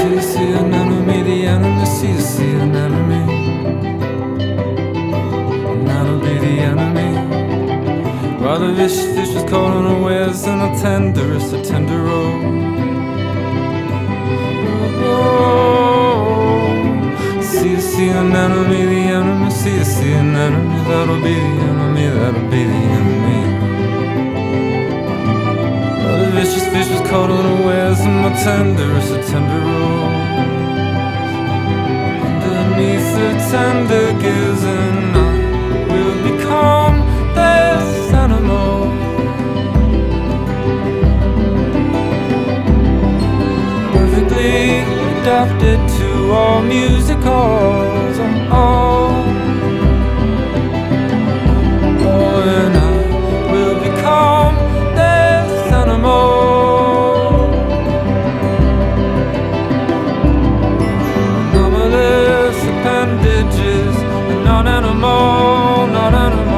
see an enemy, the enemy, see an enemy. And that'll be the enemy. While the vicious fish is caught unawares, and a tenderest, a tender roll. See an enemy, the enemy, see an enemy. That'll be the enemy, that'll be the enemy. While the vicious fish is caught unawares, and my tenderest, a tender roll. Underneath the tender gears, and I will become this animal. Perfectly adapted to all musicals. And I will become this animal. Anomalous appendages, not animal, not animal.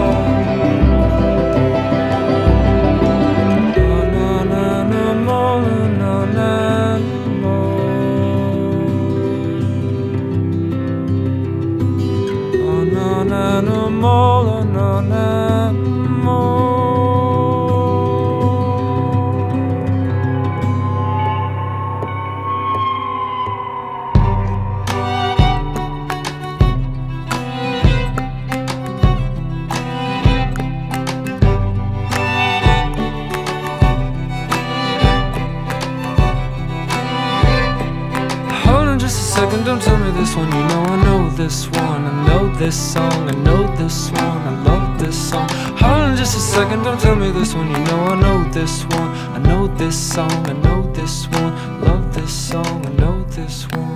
Don't tell me this one, you know I know this one. I know this song, I know this one, I love this song. Hold on just a second, don't tell me this one, you know I know this one. I know this song, I know this one, love this song, I know this one.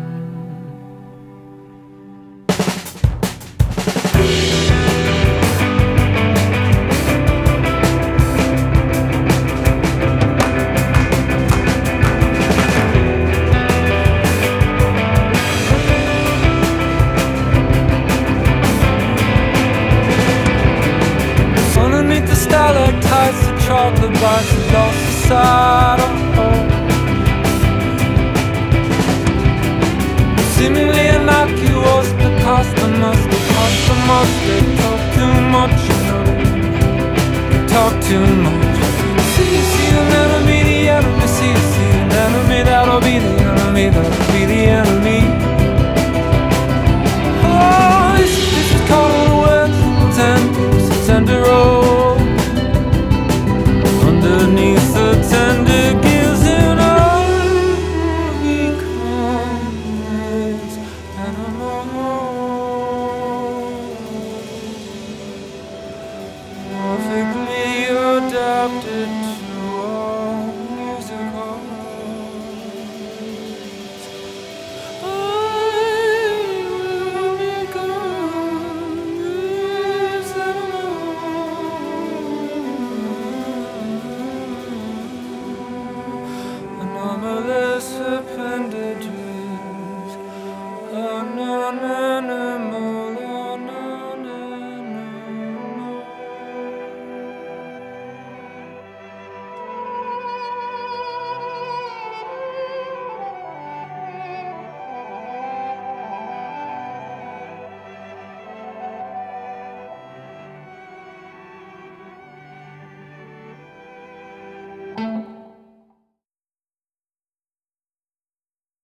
Stalactites, the chocolate bars are lost aside. Seemingly innocuous, the cost must have cost the most. They talk too much, you know. They talk too much. See an enemy, the enemy. See an enemy, that'll be the enemy, that'll be the enemy. Oh, this is called a word, tender road. Underneath the tender gears, and I become this animal. Perfectly adapted to all musicals. I will become this animal. Anomalous appendages,